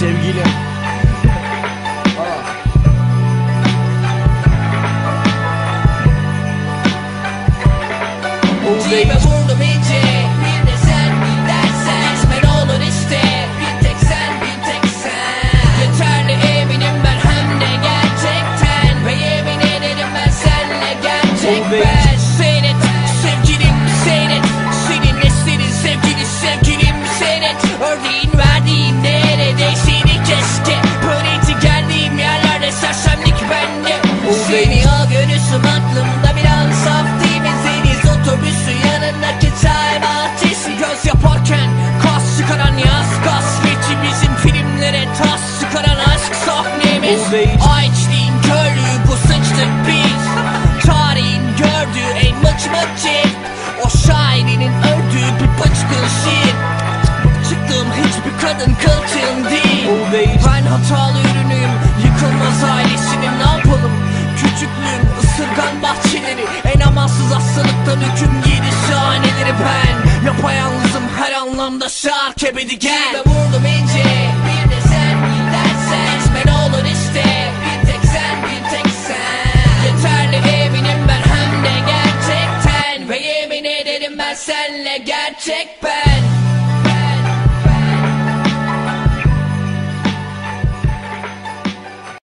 sevgilim. Ciğime vurdum iyice, bir de sen gidersen ben olur işte, bir tek sen, bir tek sen. Yeterli eminim ben hem de gerçekten, ve yemin ederim ben senle gerçek ben. Seyret sevgilim seyret, senin neslerin sevgili sevgilim seyret. Örneğin verdiğin neredeyse keşke, böyleydi geldiğim yerlerde sersemlik bende. Seni al görürsün aklımda bir an saf değil mi? Otobüsü yanındaki çay bahçesi, göz yaparken kas çıkaran yaz kasveti, bizim filmlere tas çıkaran aşk sahnemiz. Ayçliğin körlüğü bu sıçtık biz, tarihin gördüğü en mıç çift, o şairinin öldüğü bir bıçkın şiir. Çıktığım hiçbir kadın kılçığım değil. Ben hatalı ürünüyüm yıkılmaz ailesinin, ne yapalım? Küçüklüğüm ısırgan bahçeleri, en amansız hastalıktan hüküm giydi şahaneleri ben. Yapayalnızım her anlamda şark ebedi gel. Ciğime vurdum ince, bir de sen gidersen ben olur işte, bir tek sen, bir tek sen. Yeterli eminim ben hem de gerçekten, ve yemin ederim ben senle gerçek ben.